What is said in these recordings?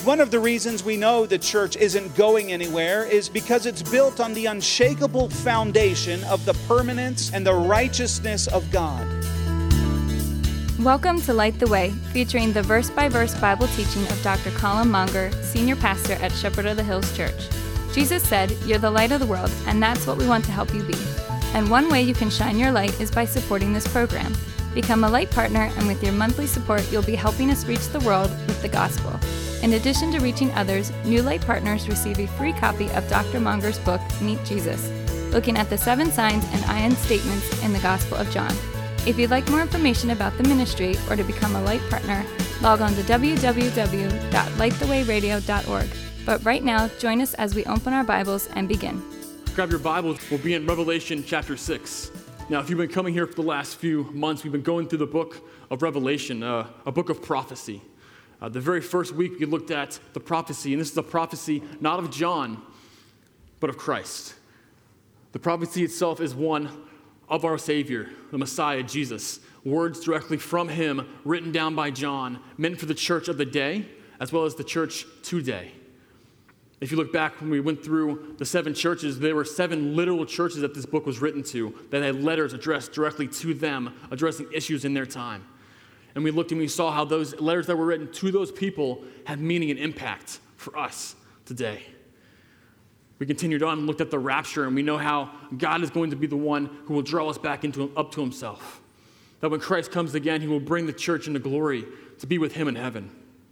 One of the reasons we know the church isn't going anywhere is because it's built on the unshakable foundation of the permanence and the righteousness of God. Welcome to Light the Way, featuring the verse-by-verse Bible teaching of Dr. Colin Monger, Senior Pastor at Shepherd of the Hills Church. Jesus said, "You're the light of the world," and that's what we want to help you be. And one way you can shine your light is by supporting this program. Become a light partner, and with your monthly support, you'll be helping us reach the world with the gospel. In addition to reaching others, new light partners receive a free copy of Dr. Monger's book, Meet Jesus, looking at the 7 signs and I am statements in the Gospel of John. If you'd like more information about the ministry or to become a light partner, log on to www.lightthewayradio.org. But right now, join us as we open our Bibles and begin. Grab your Bibles. We'll be in Revelation chapter 6. Now, if you've been coming here for the last few months, we've been going through the book of Revelation, a book of prophecy. The very first week, we looked at the prophecy, and this is a prophecy not of John, but of Christ. The prophecy itself is one of our Savior, the Messiah, Jesus. Words directly from him, written down by John, meant for the church of the day, as well as the church today. If you look back when we went through the 7 churches, there were 7 literal churches that this book was written to, that had letters addressed directly to them, addressing issues in their time. And we looked and we saw how those letters that were written to those people have meaning and impact for us today. We continued on and looked at the rapture, and we know how God is going to be the one who will draw us back up to himself. That when Christ comes again, he will bring the church into glory to be with him in heaven.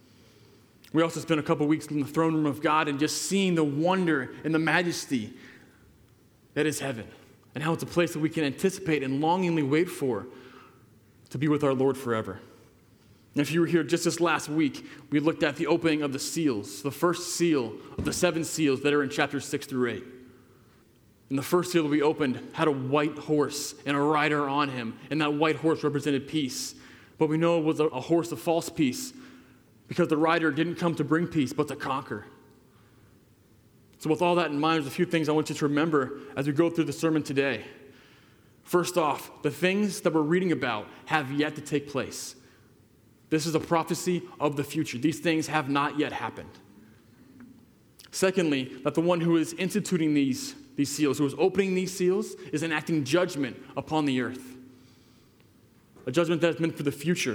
We also spent a couple weeks in the throne room of God and just seeing the wonder and the majesty that is heaven, and how it's a place that we can anticipate and longingly wait for to be with our Lord forever. And if you were here just this last week, we looked at the opening of the seals, the first seal of the 7 seals that are in chapters 6 through 8. And the first seal that we opened had a white horse and a rider on him, and that white horse represented peace. But we know it was a horse of false peace because the rider didn't come to bring peace, but to conquer. So with all that in mind, there's a few things I want you to remember as we go through the sermon today. First off, the things that we're reading about have yet to take place. This is a prophecy of the future. These things have not yet happened. Secondly, that the one who is instituting these seals, who is opening these seals, is enacting judgment upon the earth. A judgment that is meant for the future. And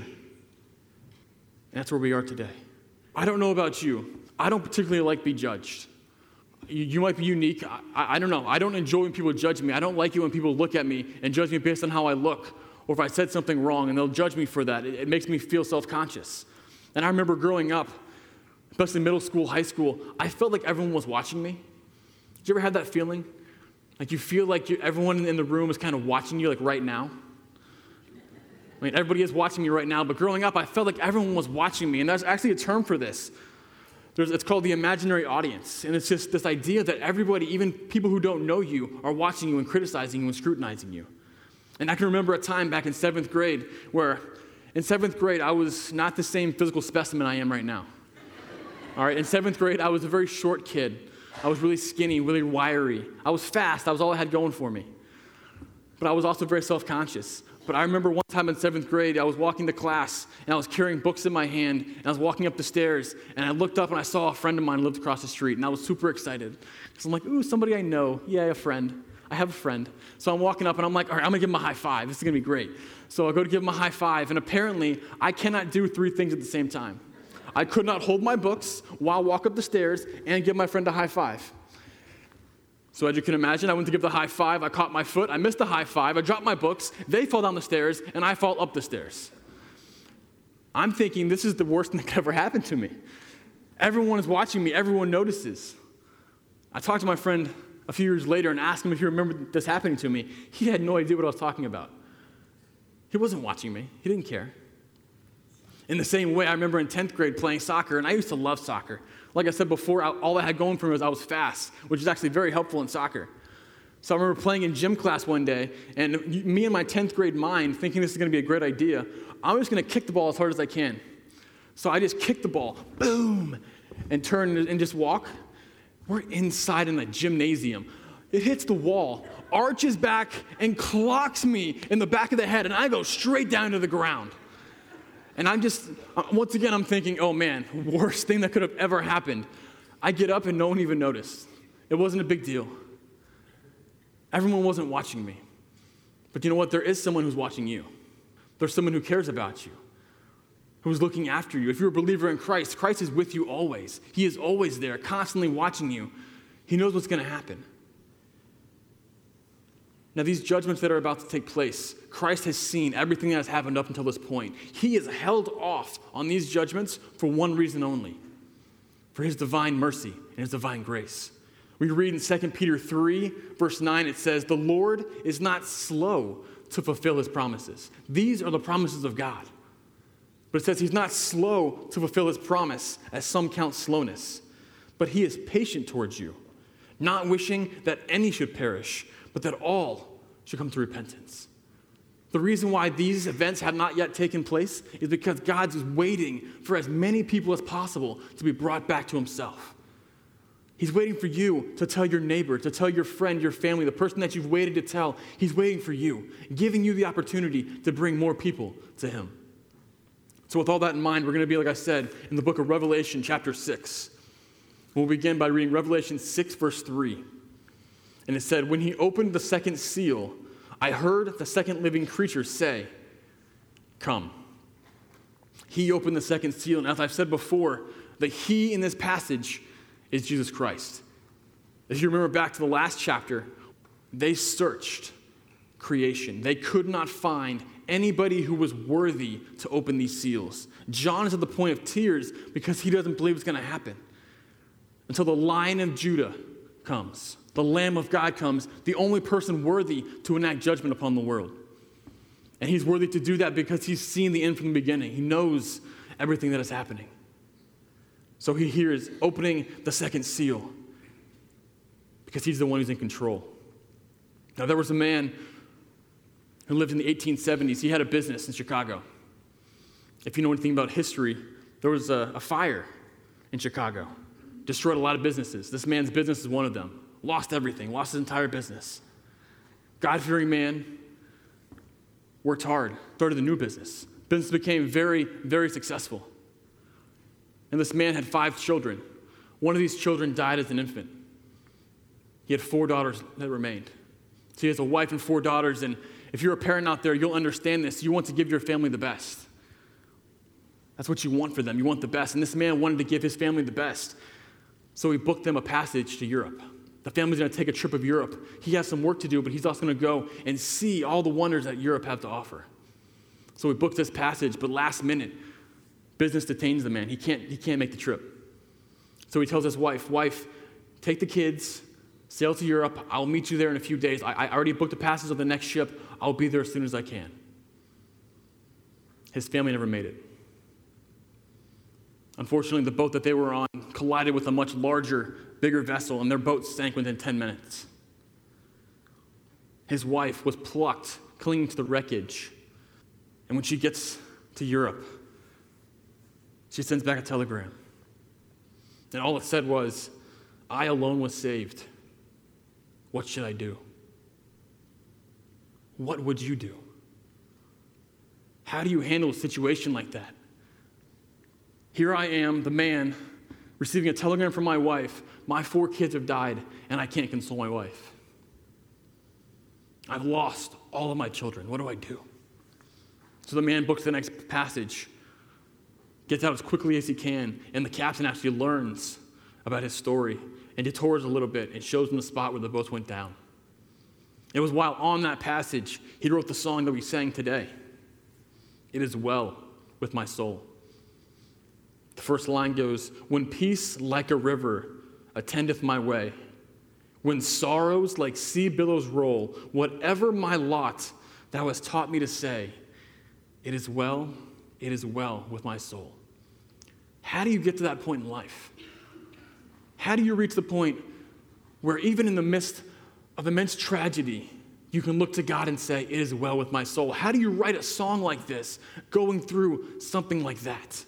that's where we are today. I don't know about you. I don't particularly like being judged. You might be unique. I don't know. I don't enjoy when people judge me. I don't like it when people look at me and judge me based on how I look, or if I said something wrong, and they'll judge me for that. It makes me feel self-conscious. And I remember growing up, especially middle school, high school, I felt like everyone was watching me. Did you ever have that feeling? Like you feel like everyone in the room is kind of watching you, like right now? I mean, everybody is watching me right now, but growing up, I felt like everyone was watching me. And there's actually a term for this. It's called the imaginary audience. And it's just this idea that everybody, even people who don't know you, are watching you and criticizing you and scrutinizing you. And I can remember a time back in 7th grade where in 7th grade, I was not the same physical specimen I am right now. All right, in 7th grade, I was a very short kid. I was really skinny, really wiry. I was fast. That was all I had going for me. But I was also very self-conscious. But I remember one time in 7th grade, I was walking to class, and I was carrying books in my hand, and I was walking up the stairs, and I looked up, and I saw a friend of mine who lived across the street, and I was super excited. Because I'm like, ooh, somebody I know. Yeah, a friend. I have a friend. So I'm walking up, and I'm like, all right, I'm going to give him a high five. This is going to be great. So I go to give him a high five, and apparently, I cannot do 3 things at the same time. I could not hold my books while walk up the stairs and give my friend a high five. So as you can imagine, I went to give the high five. I caught my foot. I missed the high five. I dropped my books. They fell down the stairs, and I fall up the stairs. I'm thinking this is the worst thing that could ever happen to me. Everyone is watching me. Everyone notices. I talked to my friend a few years later and asked him if he remembered this happening to me. He had no idea what I was talking about. He wasn't watching me. He didn't care. In the same way, I remember in 10th grade playing soccer, and I used to love soccer. Like I said before, all I had going for me was I was fast, which is actually very helpful in soccer. So I remember playing in gym class one day, and me and my 10th grade mind, thinking this is going to be a great idea, I'm just going to kick the ball as hard as I can. So I just kicked the ball, boom, and turn and just walk. We're inside in a gymnasium. It hits the wall, arches back, and clocks me in the back of the head, and I go straight down to the ground. And once again, I'm thinking, oh man, worst thing that could have ever happened. I get up and no one even noticed. It wasn't a big deal. Everyone wasn't watching me. But you know what? There is someone who's watching you. There's someone who cares about you, who's looking after you. If you're a believer in Christ, Christ is with you always. He is always there, constantly watching you. He knows what's going to happen. Now, these judgments that are about to take place, Christ has seen everything that has happened up until this point. He has held off on these judgments for one reason only, for his divine mercy and his divine grace. We read in 2 Peter 3, verse 9, it says, "The Lord is not slow to fulfill his promises." These are the promises of God. But it says he's not slow to fulfill his promise, as some count slowness. But he is patient towards you, not wishing that any should perish, but that all should come to repentance. The reason why these events have not yet taken place is because God is waiting for as many people as possible to be brought back to himself. He's waiting for you to tell your neighbor, to tell your friend, your family, the person that you've waited to tell. He's waiting for you, giving you the opportunity to bring more people to him. So with all that in mind, we're going to be, like I said, in the book of Revelation, chapter 6. We'll begin by reading Revelation 6, verse 3. And it said, "When he opened the second seal, I heard the second living creature say, 'Come.'" He opened the second seal, and as I've said before, the he in this passage is Jesus Christ. As you remember back to the last chapter, they searched creation. They could not find anybody who was worthy to open these seals. John is at the point of tears because he doesn't believe it's going to happen until the Lion of Judah comes. The Lamb of God comes, the only person worthy to enact judgment upon the world. And he's worthy to do that because he's seen the end from the beginning. He knows everything that is happening. So he hears opening the second seal because he's the one who's in control. Now, there was a man who lived in the 1870s. He had a business in Chicago. If you know anything about history, there was a fire in Chicago. Destroyed a lot of businesses. This man's business is one of them. Lost everything, lost his entire business. God-fearing man, worked hard, started a new business. Business became very, very successful. And this man had 5 children. One of these children died as an infant. He had 4 daughters that remained. So he has a wife and 4 daughters, and if you're a parent out there, you'll understand this. You want to give your family the best. That's what you want for them. You want the best. And this man wanted to give his family the best. So he booked them a passage to Europe. The family's going to take a trip of Europe. He has some work to do, but he's also going to go and see all the wonders that Europe has to offer. So he booked this passage, but last minute, business detains the man. He can't make the trip. So he tells his wife, take the kids, sail to Europe. I'll meet you there in a few days. I already booked a passage on the next ship. I'll be there as soon as I can. His family never made it. Unfortunately, the boat that they were on collided with a much larger, bigger vessel, and their boat sank within 10 minutes. His wife was plucked, clinging to the wreckage. And when she gets to Europe, she sends back a telegram. And all it said was, "I alone was saved. What should I do?" What would you do? How do you handle a situation like that? Here I am, the man, receiving a telegram from my wife. My 4 kids have died, and I can't console my wife. I've lost all of my children. What do I do? So the man books the next passage, gets out as quickly as he can, and the captain actually learns about his story and detours a little bit and shows him the spot where the boats went down. It was while on that passage he wrote the song that we sang today. "It is well with my soul." The first line goes, "When peace like a river attendeth my way, when sorrows like sea billows roll, whatever my lot thou hast taught me to say, it is well with my soul." How do you get to that point in life? How do you reach the point where even in the midst of immense tragedy, you can look to God and say, "It is well with my soul"? How do you write a song like this, going through something like that?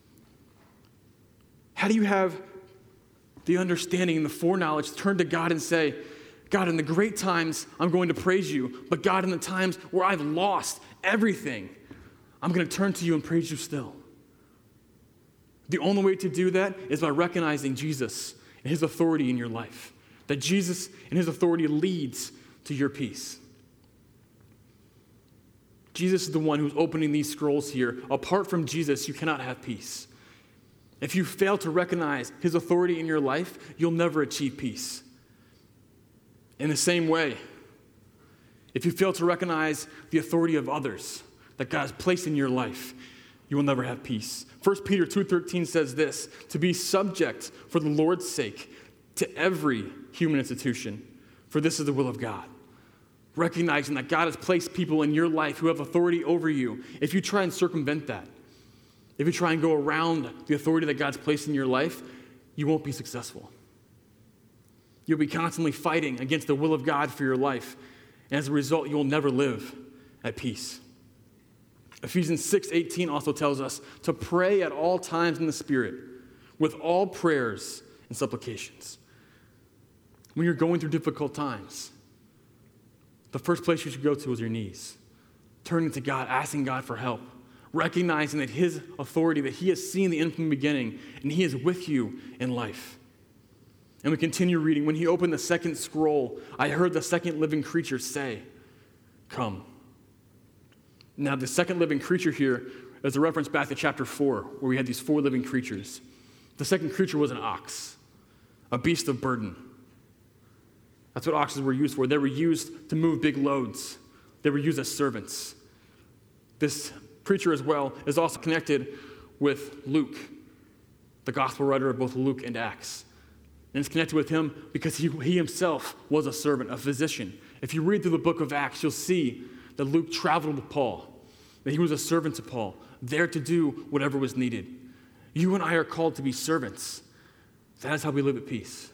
How do you have the understanding and the foreknowledge to turn to God and say, "God, in the great times, I'm going to praise you, but God, in the times where I've lost everything, I'm going to turn to you and praise you still. The only way to do that is by recognizing Jesus and his authority in your life. That Jesus and his authority leads to your peace. Jesus is the one who's opening these scrolls here. Apart from Jesus, you cannot have peace. If you fail to recognize his authority in your life, you'll never achieve peace. In the same way, if you fail to recognize the authority of others that God has placed in your life, you will never have peace. 1 Peter 2:13 says this, to be subject for the Lord's sake to every human institution, for this is the will of God. Recognizing that God has placed people in your life who have authority over you. If you try and circumvent that, if you try and go around the authority that God's placed in your life, you won't be successful. You'll be constantly fighting against the will of God for your life. And as a result, you will never live at peace. Ephesians 6:18 also tells us to pray at all times in the Spirit with all prayers and supplications. When you're going through difficult times, the first place you should go to is your knees. Turning to God, asking God for help. Recognizing that his authority, that he has seen the end from the beginning, and he is with you in life. And we continue reading. When he opened the second scroll, I heard the second living creature say, come. Now, the second living creature here is a reference back to chapter 4, where we had these 4 living creatures. The second creature was an ox, a beast of burden. That's what oxen were used for. They were used to move big loads. They were used as servants. This creature as well is also connected with Luke, the gospel writer of both Luke and Acts. And it's connected with him because he himself was a servant, a physician. If you read through the book of Acts, you'll see that Luke traveled with Paul, that he was a servant to Paul, there to do whatever was needed. You and I are called to be servants. That is how we live at peace.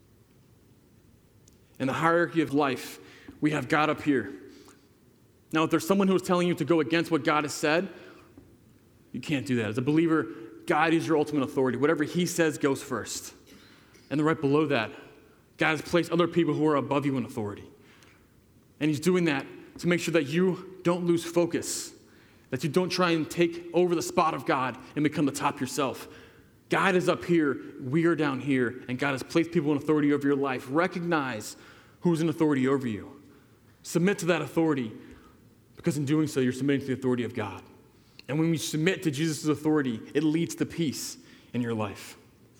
In the hierarchy of life, we have God up here. Now, if there's someone who is telling you to go against what God has said, you can't do that. As a believer, God is your ultimate authority. Whatever he says goes first. And then right below that, God has placed other people who are above you in authority. And he's doing that to make sure that you don't lose focus, that you don't try and take over the spot of God and become the top yourself. God is up here, we are down here, and God has placed people in authority over your life. Recognize who's in authority over you. Submit to that authority, because in doing so, you're submitting to the authority of God. And when we submit to Jesus' authority, it leads to peace in your life.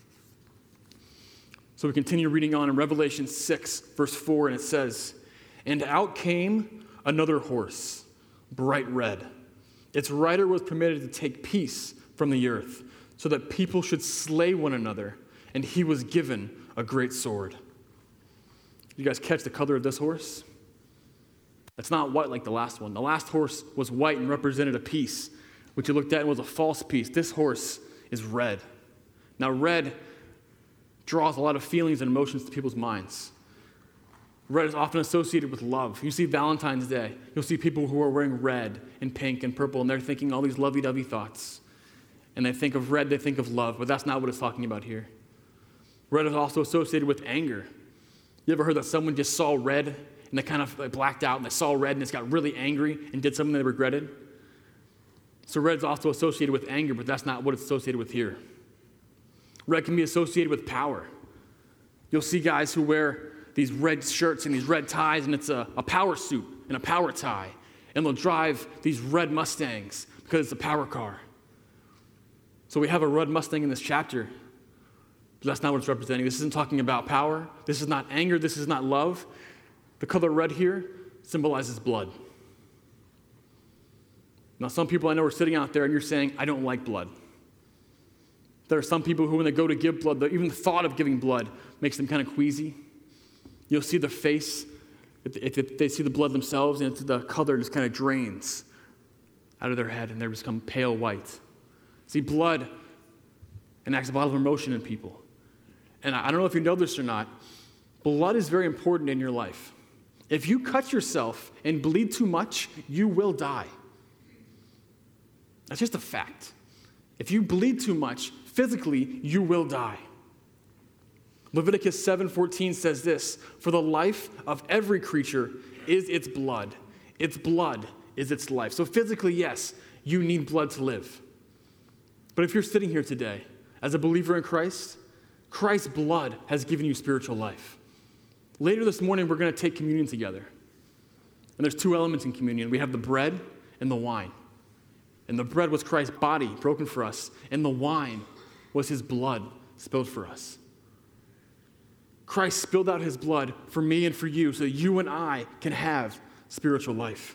So we continue reading on in Revelation 6, verse 4, and it says, and out came another horse, bright red. Its rider was permitted to take peace from the earth, so that people should slay one another, and he was given a great sword. You guys catch the color of this horse? It's not white like the last one. The last horse was white and represented a peace, which you looked at and was a false peace. This horse is red. Now, red draws a lot of feelings and emotions to people's minds. Red is often associated with love. You see Valentine's Day, you'll see people who are wearing red and pink and purple, and they're thinking all these lovey-dovey thoughts. And they think of red, they think of love, but that's not what it's talking about here. Red is also associated with anger. You ever heard that someone just saw red and they kind of blacked out and they saw red and just got really angry and did something they regretted? So red is also associated with anger, but that's not what it's associated with here. Red can be associated with power. You'll see guys who wear these red shirts and these red ties, and it's a power suit and a power tie. And they'll drive these red Mustangs because it's a power car. So we have a red Mustang in this chapter, but that's not what it's representing. This isn't talking about power. This is not anger. This is not love. The color red here symbolizes blood. Now, some people I know are sitting out there and you're saying, I don't like blood. There are some people who, when they go to give blood, even the thought of giving blood makes them kind of queasy. You'll see the face, if they see the blood themselves, and the color just kind of drains out of their head and they become pale white. See, blood enacts a lot of emotion in people. And I don't know if you know this or not, blood is very important in your life. If you cut yourself and bleed too much, you will die. That's just a fact. If you bleed too much, physically, you will die. Leviticus 7:14 says this, for the life of every creature is its blood. Its blood is its life. So physically, yes, you need blood to live. But if you're sitting here today as a believer in Christ, Christ's blood has given you spiritual life. Later this morning, we're going to take communion together. And there's two elements in communion. We have the bread and the wine. And the bread was Christ's body broken for us, and the wine was his blood spilled for us. Christ spilled out his blood for me and for you so that you and I can have spiritual life.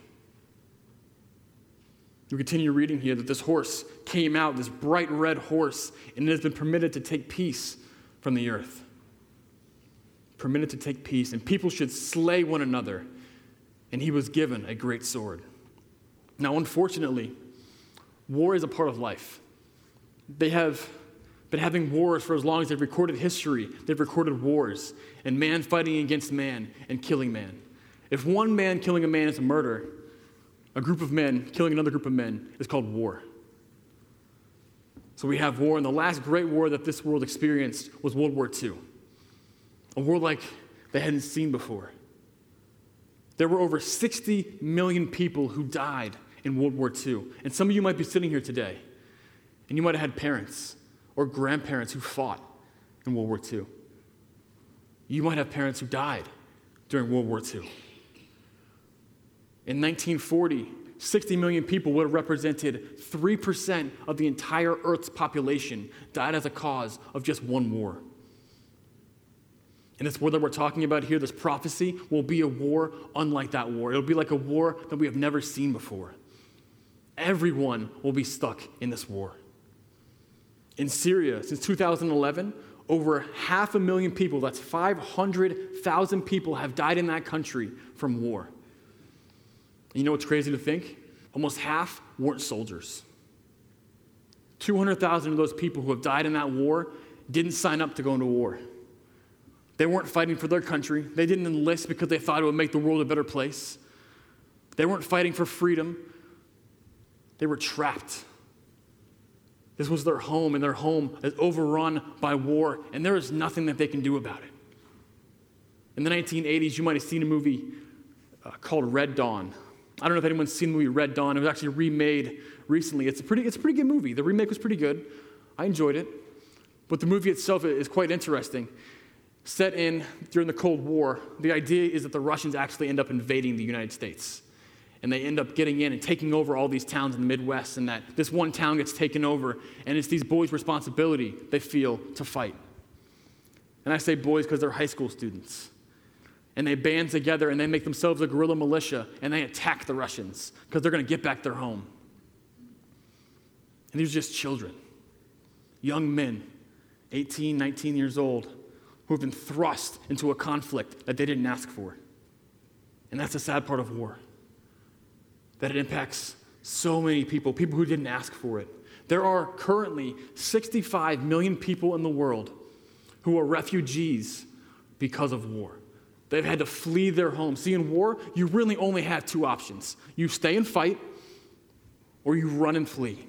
We continue reading here that this horse came out, this bright red horse, and it has been permitted to take peace from the earth. Permitted to take peace, and people should slay one another, and he was given a great sword. Now, unfortunately, war is a part of life. They have been having wars for as long as they've recorded history. They've recorded wars, and man fighting against man and killing man. If one man killing a man is a murder, a group of men killing another group of men is called war. So we have war, and the last great war that this world experienced was World War II. A war like they hadn't seen before. There were over 60 million people who died in World War II. And some of you might be sitting here today, and you might have had parents or grandparents who fought in World War II. You might have parents who died during World War II. In 1940, 60 million people would have represented 3% of the entire Earth's population died as a cause of just one war. And this war that we're talking about here, this prophecy, will be a war unlike that war. It'll be like a war that we have never seen before. Everyone will be stuck in this war. In Syria, since 2011, over 500,000 people, that's 500,000 people, have died in that country from war. And you know what's crazy to think? Almost half weren't soldiers. 200,000 of those people who have died in that war didn't sign up to go into war. They weren't fighting for their country. They didn't enlist because they thought it would make the world a better place. They weren't fighting for freedom. They were trapped. This was their home, and their home is overrun by war, and there is nothing that they can do about it. In the 1980s, you might have seen a movie called Red Dawn. I don't know if anyone's seen the movie Red Dawn. It was actually remade recently. It's a pretty good movie. The remake was pretty good. I enjoyed it. But the movie itself is quite interesting. Set in during the Cold War, the idea is that the Russians actually end up invading the United States. And they end up getting in and taking over all these towns in the Midwest, and that this one town gets taken over, and it's these boys' responsibility, they feel, to fight. And I say boys because they're high school students. And they band together, and they make themselves a guerrilla militia, and they attack the Russians because they're going to get back their home. And these are just children, young men, 18, 19 years old, who have been thrust into a conflict that they didn't ask for. And that's the sad part of war, that it impacts so many people who didn't ask for it. There are currently 65 million people in the world who are refugees because of war. They've had to flee their homes. See, in war, you really only have two options. You stay and fight, or you run and flee.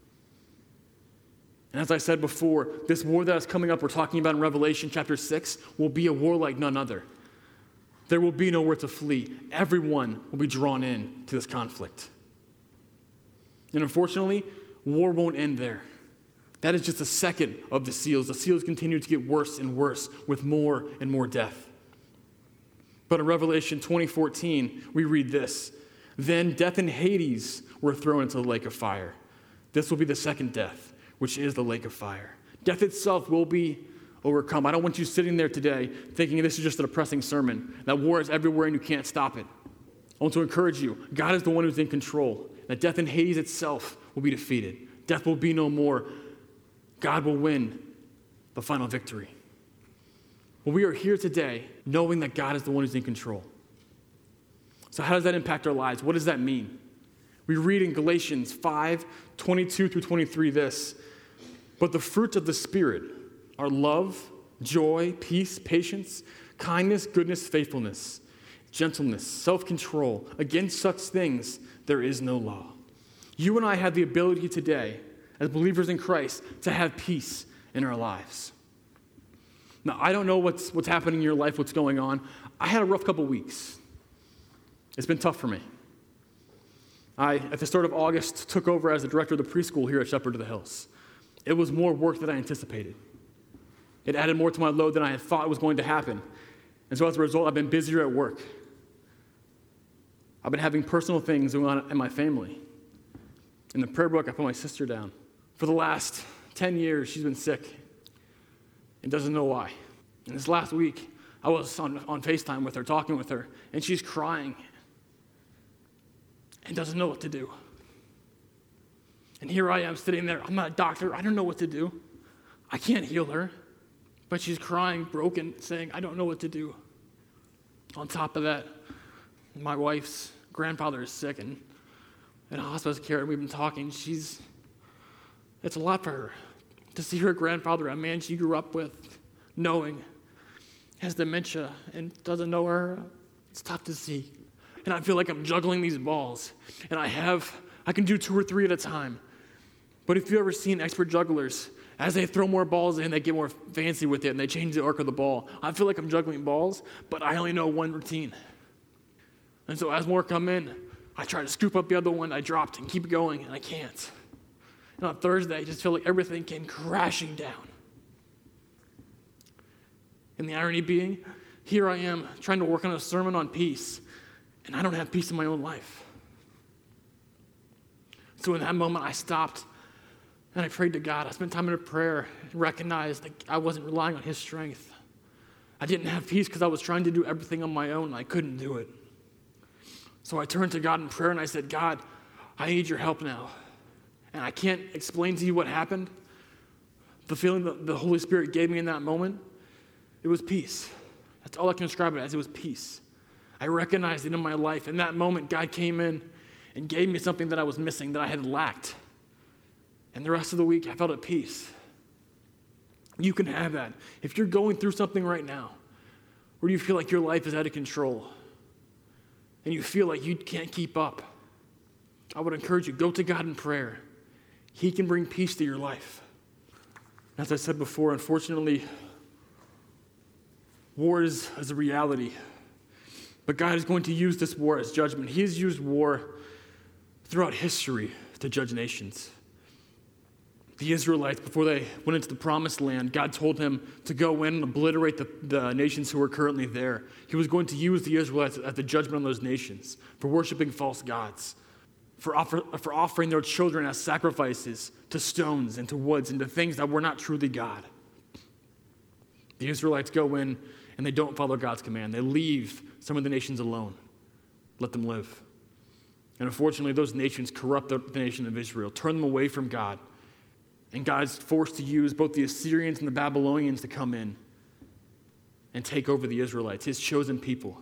And as I said before, this war that is coming up, we're talking about in Revelation chapter 6, will be a war like none other. There will be nowhere to flee. Everyone will be drawn in to this conflict. And unfortunately, war won't end there. That is just the second of the seals. The seals continue to get worse and worse with more and more death. But in Revelation 20:14, we read this: "Then death and Hades were thrown into the lake of fire. This will be the second death, which is the lake of fire. Death itself will be overcome." I don't want you sitting there today thinking this is just a depressing sermon, that war is everywhere and you can't stop it. I want to encourage you, God is the one who's in control, that death and Hades itself will be defeated. Death will be no more. God will win the final victory. Well, we are here today knowing that God is the one who's in control. So how does that impact our lives? What does that mean? We read in Galatians 5:22-23 this: "But the fruit of the Spirit are love, joy, peace, patience, kindness, goodness, faithfulness, gentleness, self-control. Against such things there is no law." You and I have the ability today, as believers in Christ, to have peace in our lives. Now, I don't know what's happening in your life, what's going on. I had a rough couple weeks. It's been tough for me. I, at the start of August, took over as the director of the preschool here at Shepherd of the Hills. It was more work than I anticipated. It added more to my load than I had thought was going to happen. And so as a result, I've been busier at work. I've been having personal things going on in my family. In the prayer book, I put my sister down. For the last 10 years, she's been sick and doesn't know why. And this last week, I was on FaceTime with her, talking with her, and she's crying and doesn't know what to do. And here I am sitting there. I'm not a doctor. I don't know what to do. I can't heal her. But she's crying, broken, saying, I don't know what to do. On top of that, my wife's grandfather is sick and in hospice care, and we've been talking. It's a lot for her to see her grandfather, a man she grew up with, knowing, has dementia and doesn't know her. It's tough to see. And I feel like I'm juggling these balls. And I can do 2 or 3 at a time. But if you've ever seen expert jugglers, as they throw more balls in, they get more fancy with it and they change the arc of the ball. I feel like I'm juggling balls, but I only know one routine. And so as more come in, I try to scoop up the other one I dropped and keep going, and I can't. And on Thursday, I just feel like everything came crashing down. And the irony being, here I am trying to work on a sermon on peace, and I don't have peace in my own life. So in that moment, I stopped, and I prayed to God. I spent time in a prayer and recognized that I wasn't relying on his strength. I didn't have peace because I was trying to do everything on my own, and I couldn't do it. So I turned to God in prayer, and I said, God, I need your help now. And I can't explain to you what happened. The feeling that the Holy Spirit gave me in that moment, it was peace. That's all I can describe it as. It was peace. I recognized it in my life. In that moment, God came in and gave me something that I was missing, that I had lacked. And the rest of the week, I felt at peace. You can have that. If you're going through something right now, where you feel like your life is out of control, and you feel like you can't keep up, I would encourage you, go to God in prayer. He can bring peace to your life. As I said before, unfortunately, war is a reality. But God is going to use this war as judgment. He has used war throughout history to judge nations. The Israelites, before they went into the promised land, God told him to go in and obliterate the nations who were currently there. He was going to use the Israelites as the judgment on those nations for worshiping false gods, for offering their children as sacrifices to stones and to woods and to things that were not truly God. The Israelites go in and they don't follow God's command. They leave some of the nations alone. Let them live. And unfortunately, those nations corrupt the nation of Israel, turn them away from God. And God's forced to use both the Assyrians and the Babylonians to come in and take over the Israelites, his chosen people.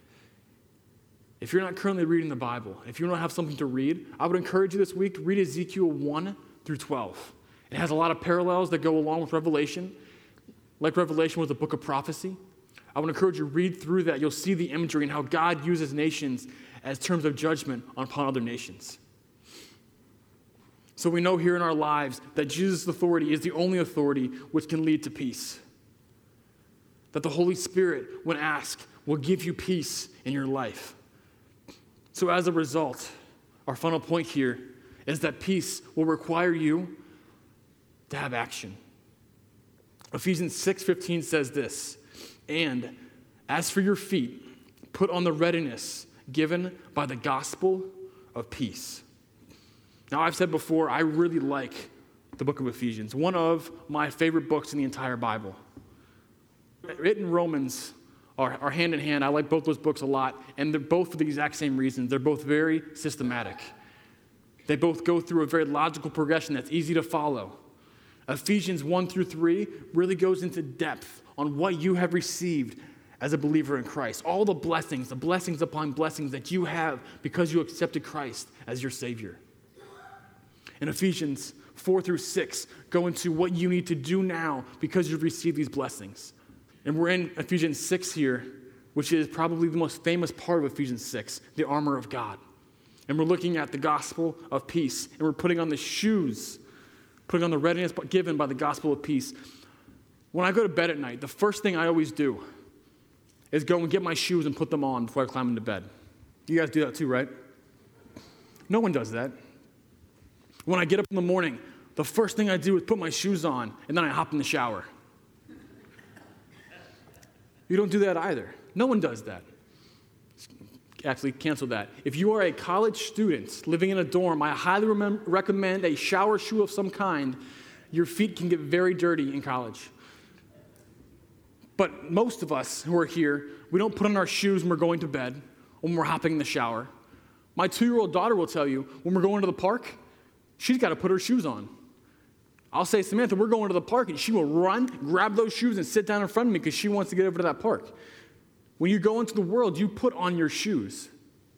If you're not currently reading the Bible, if you don't have something to read, I would encourage you this week to read Ezekiel 1 through 12. It has a lot of parallels that go along with Revelation. Like Revelation was a book of prophecy. I would encourage you to read through that. You'll see the imagery and how God uses nations as terms of judgment upon other nations. So we know here in our lives that Jesus' authority is the only authority which can lead to peace. That the Holy Spirit, when asked, will give you peace in your life. So as a result, our final point here is that peace will require you to have action. Ephesians 6:15 says this, and as for your feet, put on the readiness given by the gospel of peace. Now, I've said before, I really like the book of Ephesians, one of my favorite books in the entire Bible. It and Romans are hand in hand. I like both those books a lot, and they're both for the exact same reasons. They're both very systematic. They both go through a very logical progression that's easy to follow. Ephesians 1 through 3 really goes into depth on what you have received as a believer in Christ. All the blessings upon blessings that you have because you accepted Christ as your Savior. And Ephesians 4 through 6 go into what you need to do now because you've received these blessings. And we're in Ephesians 6 here, which is probably the most famous part of Ephesians 6, the armor of God. And we're looking at the gospel of peace, and we're putting on the shoes, putting on the readiness given by the gospel of peace. When I go to bed at night, the first thing I always do is go and get my shoes and put them on before I climb into bed. You guys do that too, right? No one does that. When I get up in the morning, the first thing I do is put my shoes on, and then I hop in the shower. You don't do that either. No one does that. Actually, cancel that. If you are a college student living in a dorm, I highly recommend a shower shoe of some kind. Your feet can get very dirty in college. But most of us who are here, we don't put on our shoes when we're going to bed, when we're hopping in the shower. My 2-year-old daughter will tell you, when we're going to the park, she's got to put her shoes on. I'll say, Samantha, we're going to the park, and she will run, grab those shoes, and sit down in front of me because she wants to get over to that park. When you go into the world, you put on your shoes.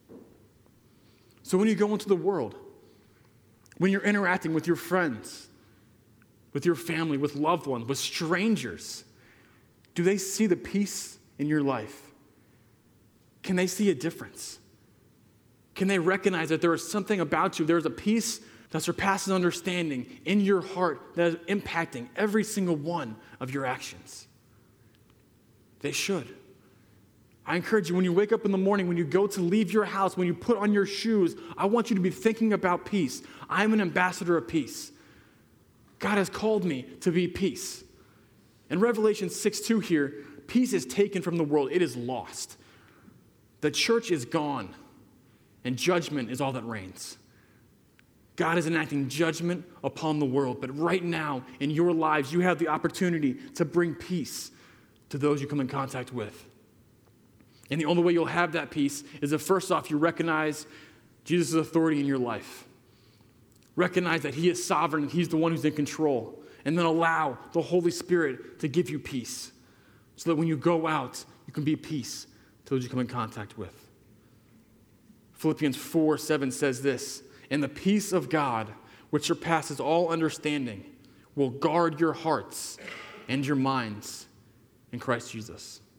So when you go into the world, when you're interacting with your friends, with your family, with loved ones, with strangers, do they see the peace in your life? Can they see a difference? Can they recognize that there is something about you, there is a peace that surpasses understanding in your heart that is impacting every single one of your actions? They should. I encourage you, when you wake up in the morning, when you go to leave your house, when you put on your shoes, I want you to be thinking about peace. I'm an ambassador of peace. God has called me to be peace. In Revelation 6:2 here, peace is taken from the world. It is lost. The church is gone, and judgment is all that reigns. God is enacting judgment upon the world, but right now in your lives, you have the opportunity to bring peace to those you come in contact with. And the only way you'll have that peace is if, first off, you recognize Jesus' authority in your life. Recognize that he is sovereign and he's the one who's in control. And then allow the Holy Spirit to give you peace so that when you go out, you can be peace to those you come in contact with. Philippians 4:7 says this, "And the peace of God, which surpasses all understanding, will guard your hearts and your minds in Christ Jesus."